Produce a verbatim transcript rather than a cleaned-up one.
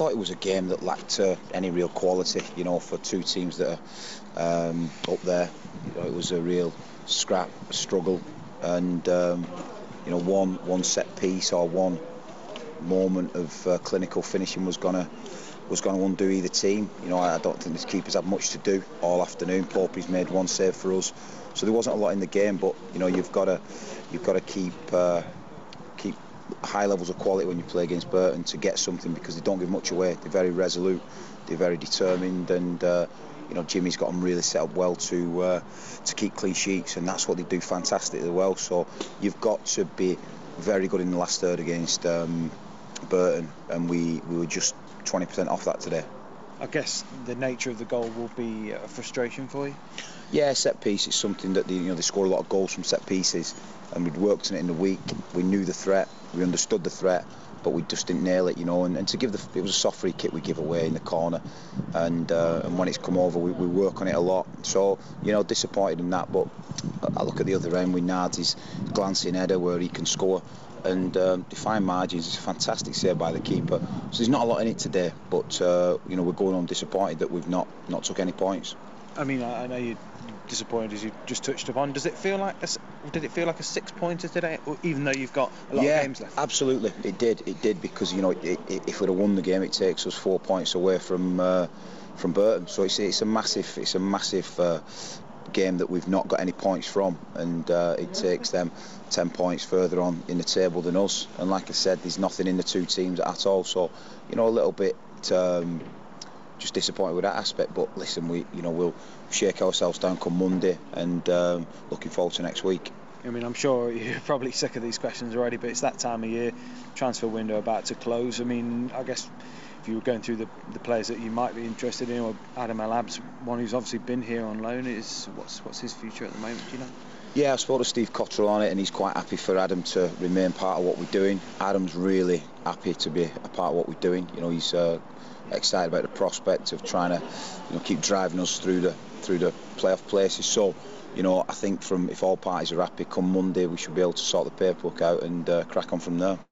thought it was a game that lacked uh, any real quality, you know, for two teams that are um, up there. You know, it was a real scrap, a struggle, and um, you know, one one set piece or one moment of uh, clinical finishing was gonna was going to undo either team. You know, I, I don't think the keepers had much to do all afternoon. Popery's made one save for us, so there wasn't a lot in the game. But you know, you've got to you've got to keep uh, keep high levels of quality when you play against Burton to get something, because they don't give much away. They're very resolute, they're very determined, and uh, you know, Jimmy's got them really set up well to uh, to keep clean sheets, and that's what they do fantastically well. So you've got to be very good in the last third against um, Burton, and we, we were just twenty percent off that today. I guess the nature of the goal will be a frustration for you. Yeah, set piece is something that they, you know, they score a lot of goals from set pieces, and we'd worked on it in the week. We knew the threat, we understood the threat, but we just didn't nail it, you know. And, and to give the, it was a soft free kick we give away in the corner, and uh, and when it's come over, we, we work on it a lot. So you know, disappointed in that. But I look at the other end with Nardi's glancing header where he can score. And um, define margins is a fantastic save by the keeper. So there's not a lot in it today, but uh, you know, we're going on disappointed that we've not not took any points. I mean, I know you're disappointed, as you just touched upon. Does it feel like a, did it feel like a six pointer today, or even though you've got a lot yeah, of games left? Absolutely, it did. It did because you know, it, it, if we'd have won the game, it takes us four points away from uh, from Burton. So it's it's a massive it's a massive. Uh, game that we've not got any points from, and uh, it takes them ten points further on in the table than us. And like I said, there's nothing in the two teams at all, so you know, a little bit um, just disappointed with that aspect. But listen, we you know we'll shake ourselves down come Monday, and um, looking forward to next week. I mean, I'm sure you're probably sick of these questions already, but it's that time of year, transfer window about to close. I mean, I guess if you were going through the, the players that you might be interested in, or Adam El-Ab's one who's obviously been here on loan, is what's what's his future at the moment, do you know? Yeah, I spoke to Steve Cottrell on it, and he's quite happy for Adam to remain part of what we're doing. Adam's really happy to be a part of what we're doing. You know, he's uh, excited about the prospect of trying to, you know, keep driving us through the through the playoff places. So, you know, I think from if all parties are happy, come Monday we should be able to sort the paperwork out and uh, crack on from there.